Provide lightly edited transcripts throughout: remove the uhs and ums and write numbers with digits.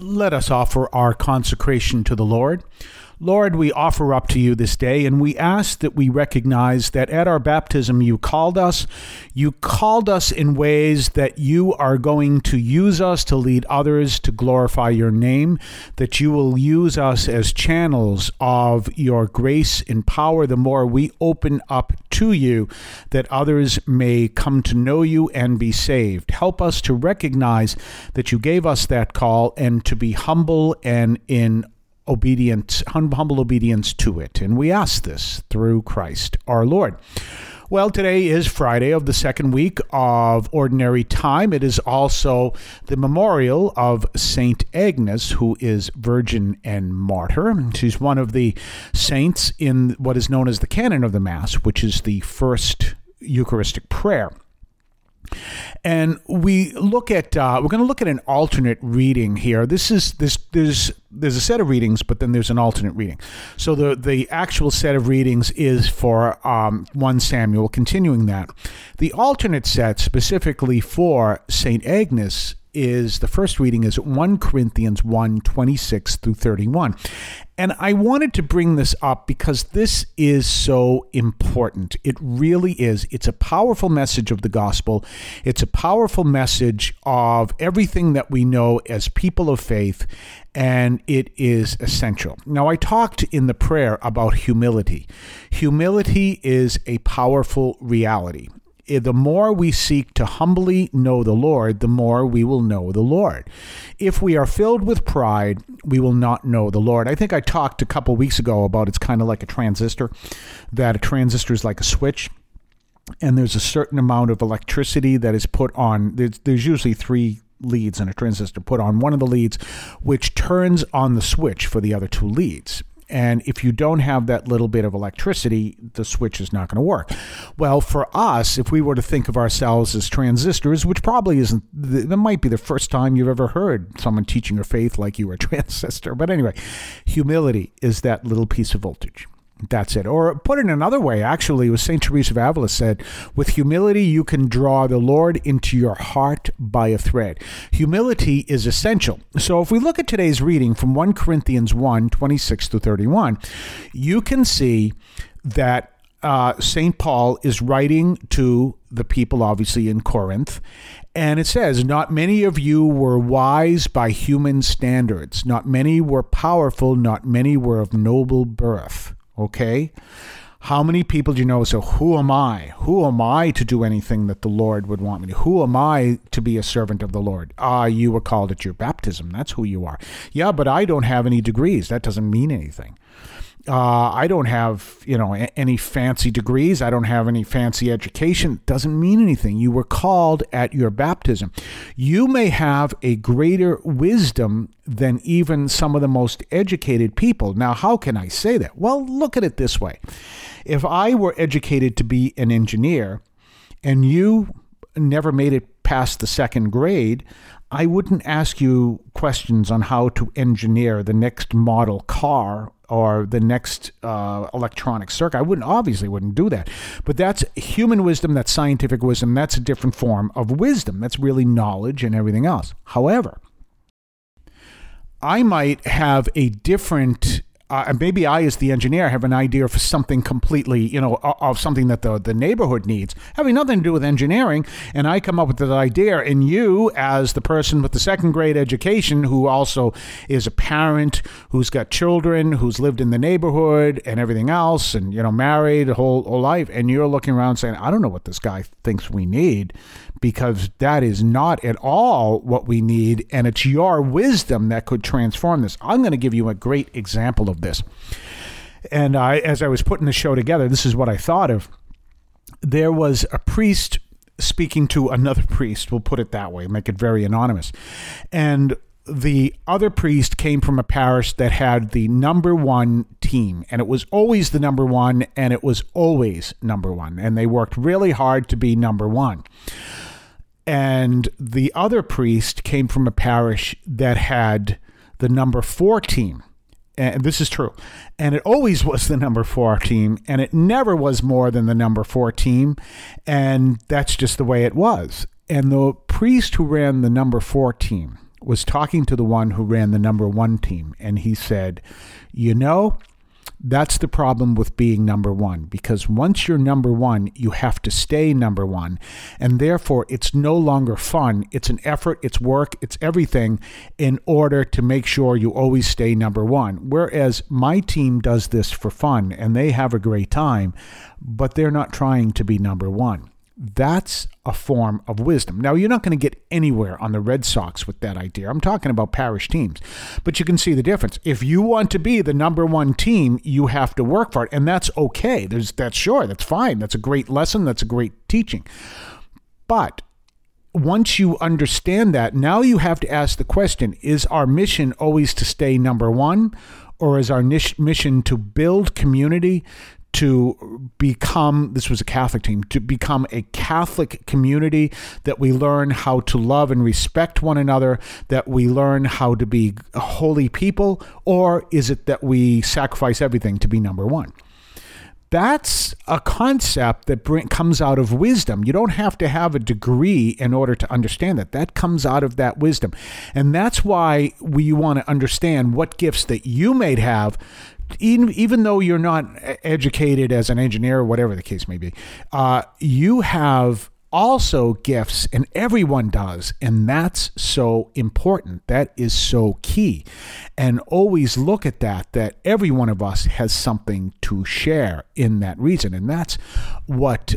Let us offer our consecration to the Lord. Lord, we offer up to you this day, and we ask that we recognize that at our baptism you called us. You called us in ways that you are going to use us to lead others to glorify your name, that you will use us as channels of your grace and power the more we open up to you, that others may come to know you and be saved. Help us to recognize that you gave us that call and to be humble and in humble obedience to it. And we ask this through Christ our Lord. Well, today is Friday of the second week of Ordinary Time. It is also the memorial of Saint Agnes, who is virgin and martyr. She's one of the saints in what is known as the Canon of the Mass, which is the first Eucharistic prayer. And we look at we're going to look at an alternate reading here. There's a set of readings, but then there's an alternate reading. So the actual set of readings is for 1 Samuel, continuing that. The alternate set specifically for St. Agnes is, the first reading is 1 Corinthians 1:26 through 31. And I wanted to bring this up because this is so important. It really is. It's a powerful message of the gospel. It's a powerful message of everything that we know as people of faith, and it is essential. Now, I talked in the prayer about humility. Humility is a powerful reality. The more we seek to humbly know the Lord, the more we will know the Lord. If we are filled with pride, we will not know the Lord. I think I talked a couple weeks ago about it's kind of like a transistor, that a transistor is like a switch, and there's a certain amount of electricity that is put on. There's usually 3 leads in a transistor put on one of the leads, which turns on the switch for the other 2 leads. And if you don't have that little bit of electricity, the switch is not going to work. Well, for us, if we were to think of ourselves as transistors, which probably isn't, that might be the first time you've ever heard someone teaching your faith like you were a transistor. But anyway, humility is that little piece of voltage. That's it. Or put it another way, actually, was St. Teresa of Avila said, with humility, you can draw the Lord into your heart by a thread. Humility is essential. So if we look at today's reading from 1 Corinthians 1:26 to 31, you can see that St. Paul is writing to the people, obviously, in Corinth. And it says, not many of you were wise by human standards. Not many were powerful. Not many were of noble birth. Okay? How many people do you know? So who am I? Who am I to do anything that the Lord would want me to? Who am I to be a servant of the Lord? You were called at your baptism. That's who you are. Yeah, but I don't have any degrees. That doesn't mean anything. I don't have, any fancy degrees. I don't have any fancy education. Doesn't mean anything. You were called at your baptism. You may have a greater wisdom than even some of the most educated people. Now, how can I say that? Well, look at it this way. If I were educated to be an engineer and you never made it past the 2nd grade, I wouldn't ask you questions on how to engineer the next model car or the next electronic circuit. I obviously wouldn't do that. But that's human wisdom, that's scientific wisdom, that's a different form of wisdom. That's really knowledge and everything else. However, I might have a different maybe I, as the engineer, have an idea for something completely, of something that the neighborhood needs, having nothing to do with engineering, and I come up with that idea, and you, as the person with the 2nd grade education, who also is a parent, who's got children, who's lived in the neighborhood and everything else, and, married a whole life, and you're looking around saying, I don't know what this guy thinks we need, because that is not at all what we need, and it's your wisdom that could transform this. I'm going to give you a great example of this. And as I was putting the show together, this is what I thought of. There was a priest speaking to another priest, we'll put it that way, make it very anonymous. And the other priest came from a parish that had the number 1 team, and it was always the number 1, and it was always number 1, and they worked really hard to be number 1. And the other priest came from a parish that had the number 4 team, and this is true, and it always was the number 4 team, and it never was more than the number 4 team, and that's just the way it was. And the priest who ran the number 4 team was talking to the one who ran the number one team, and he said, you know, that's the problem with being number one, because once you're number one, you have to stay number one. And therefore, it's no longer fun. It's an effort, it's work, it's everything in order to make sure you always stay number one. Whereas my team does this for fun and they have a great time, but they're not trying to be number one. That's a form of wisdom. Now, you're not going to get anywhere on the Red Sox with that idea. I'm talking about parish teams. But you can see the difference. If you want to be the number one team, you have to work for it. And that's okay. That's fine. That's a great lesson. That's a great teaching. But once you understand that, now you have to ask the question, is our mission always to stay number one? Or is our mission to build community, to become, this was a Catholic team, to become a Catholic community, that we learn how to love and respect one another, that we learn how to be holy people, or is it that we sacrifice everything to be number one? That's a concept that comes out of wisdom. You don't have to have a degree in order to understand that. That comes out of that wisdom. And that's why we want to understand what gifts that you may have, even though you're not educated as an engineer or whatever the case may be. You have also gifts, and everyone does, and that's so important. That is so key. And always look at that every one of us has something to share in that reason. And that's what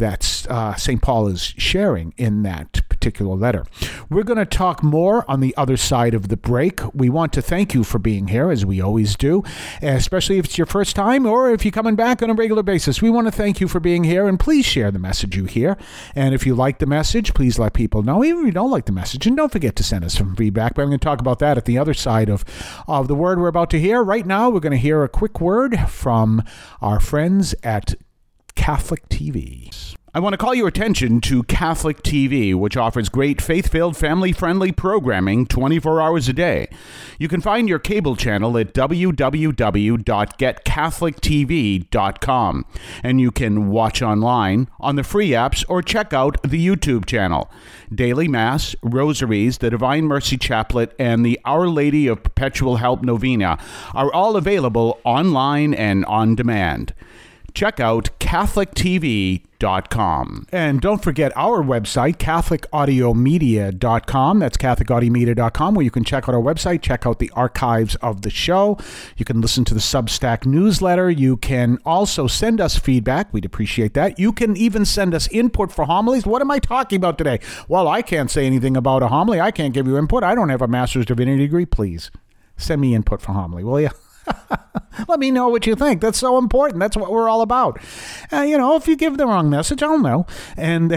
St. Paul is sharing in that particular letter. We're going to talk more on the other side of the break. We want to thank you for being here, as we always do, especially if it's your first time or if you're coming back on a regular basis. We want to thank you for being here, and please share the message you hear. And if you like the message, please let people know, even if you don't like the message. And don't forget to send us some feedback. But I'm going to talk about that at the other side of the word we're about to hear. Right now, we're going to hear a quick word from our friends at Catholic TV. I want to call your attention to Catholic TV, which offers great faith-filled, family-friendly programming 24 hours a day. You can find your cable channel at www.getcatholictv.com, and you can watch online on the free apps or check out the YouTube channel. Daily Mass, Rosaries, the Divine Mercy Chaplet, and the Our Lady of Perpetual Help Novena are all available online and on demand. Check out CatholicTV.com. And don't forget our website, CatholicAudiomedia.com. That's CatholicAudiomedia.com, where you can check out our website, check out the archives of the show. You can listen to the Substack newsletter. You can also send us feedback. We'd appreciate that. You can even send us input for homilies. What am I talking about today? Well, I can't say anything about a homily. I can't give you input. I don't have a master's divinity degree. Please send me input for homily, will you? Let me know what you think. That's so important. That's what we're all about. If you give the wrong message, I'll know, and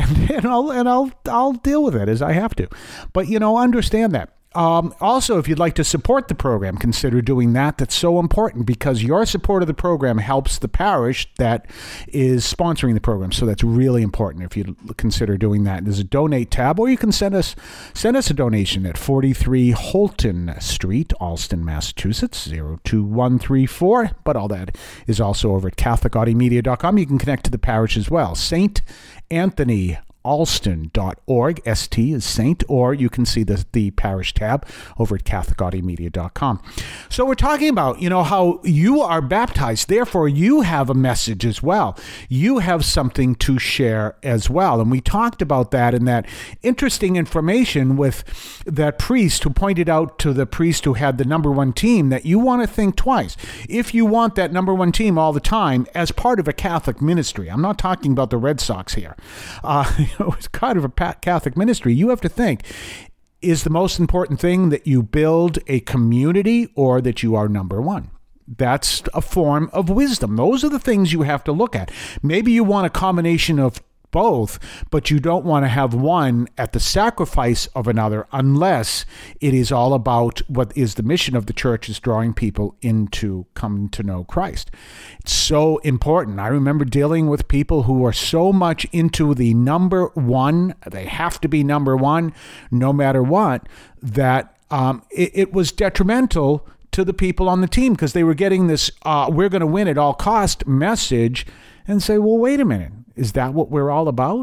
I'll deal with it as I have to. But understand that. Also, if you'd like to support the program, consider doing that. That's so important, because your support of the program helps the parish that is sponsoring the program. So that's really important if you consider doing that. There's a donate tab, or you can send us a donation at 43 Holton Street, Allston, Massachusetts, 02134. But all that is also over at CatholicAudiomedia.com. You can connect to the parish as well. St. Anthony Alston.org. ST is Saint, or you can see the parish tab over at CatholicAudiomedia.com. So we're talking about, how you are baptized. Therefore, you have a message as well. You have something to share as well. And we talked about that in that interesting information with that priest who pointed out to the priest who had the number one team that you want to think twice. If you want that number one team all the time as part of a Catholic ministry, I'm not talking about the Red Sox here. It's kind of a Catholic ministry. You have to think, is the most important thing that you build a community or that you are number one? That's a form of wisdom. Those are the things you have to look at. Maybe you want a combination of both, but you don't want to have one at the sacrifice of another, unless it is all about what is the mission of the church, is drawing people into coming to know Christ. It's so important. I remember dealing with people who are so much into the number one, they have to be number one no matter what, that it was detrimental to the people on the team, because they were getting this we're going to win at all cost message, and say, well, wait a minute. Is that what we're all about?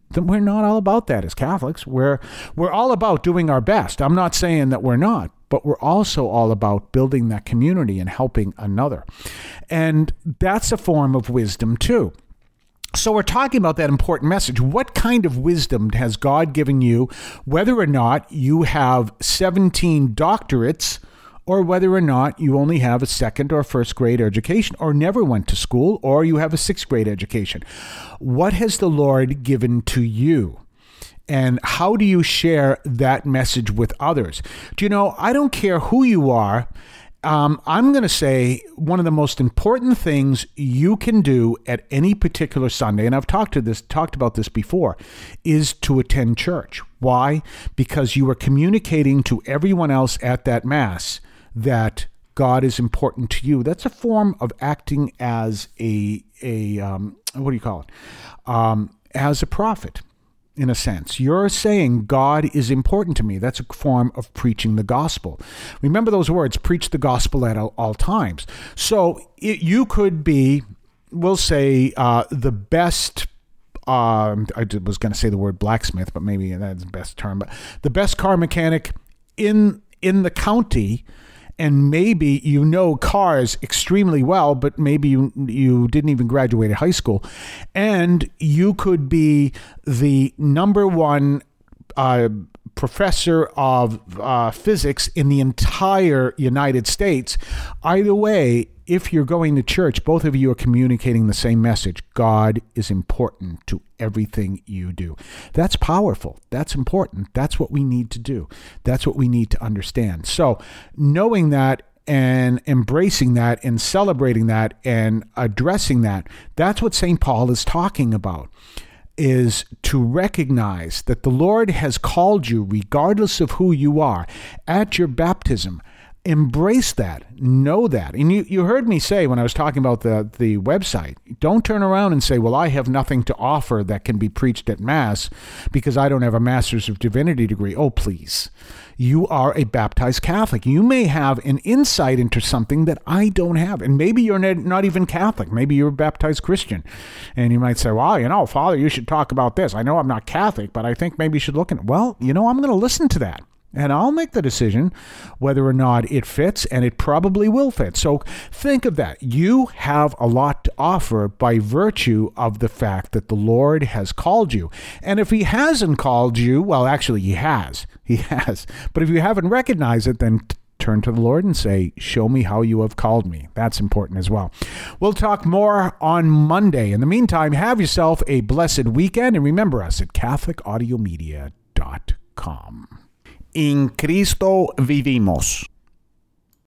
we're not all about that as Catholics. We're all about doing our best. I'm not saying that we're not, but we're also all about building that community and helping another. And that's a form of wisdom too. So we're talking about that important message. What kind of wisdom has God given you, whether or not you have 17 doctorates, or whether or not you only have a second or first grade education, or never went to school, or you have a sixth grade education? What has the Lord given to you? And how do you share that message with others? Do you know, I don't care who you are. I'm going to say one of the most important things you can do at any particular Sunday, and I've talked about this before, is to attend church. Why? Because you are communicating to everyone else at that Mass that God is important to you. That's a form of acting as a what do you call it? As a prophet. In a sense, you're saying God is important to me. That's a form of preaching the gospel. Remember those words, preach the gospel at all times. So you could be, we'll say, the best, I was going to say the word blacksmith, but maybe that's the best term, but the best car mechanic in the county. And maybe you know cars extremely well, but maybe you didn't even graduate high school. And you could be the number one professor of physics in the entire United States. Either way, if you're going to church, both of you are communicating the same message. God is important to everything you do. That's powerful. That's important. That's what we need to do. That's what we need to understand. So knowing that and embracing that and celebrating that and addressing that, that's what St. Paul is talking about, is to recognize that the Lord has called you, regardless of who you are, at your baptism. Embrace that. Know that. And you heard me say when I was talking about the website, don't turn around and say, well, I have nothing to offer that can be preached at Mass because I don't have a Master's of Divinity degree. Oh, please. You are a baptized Catholic. You may have an insight into something that I don't have. And maybe you're not even Catholic. Maybe you're a baptized Christian. And you might say, well, Father, you should talk about this. I know I'm not Catholic, but I think maybe you should look at it. Well, I'm going to listen to that. And I'll make the decision whether or not it fits, and it probably will fit. So think of that. You have a lot to offer by virtue of the fact that the Lord has called you. And if he hasn't called you, well, actually he has. He has. But if you haven't recognized it, then turn to the Lord and say, show me how you have called me. That's important as well. We'll talk more on Monday. In the meantime, have yourself a blessed weekend, and remember us at CatholicAudiomedia.com. In Cristo vivimos.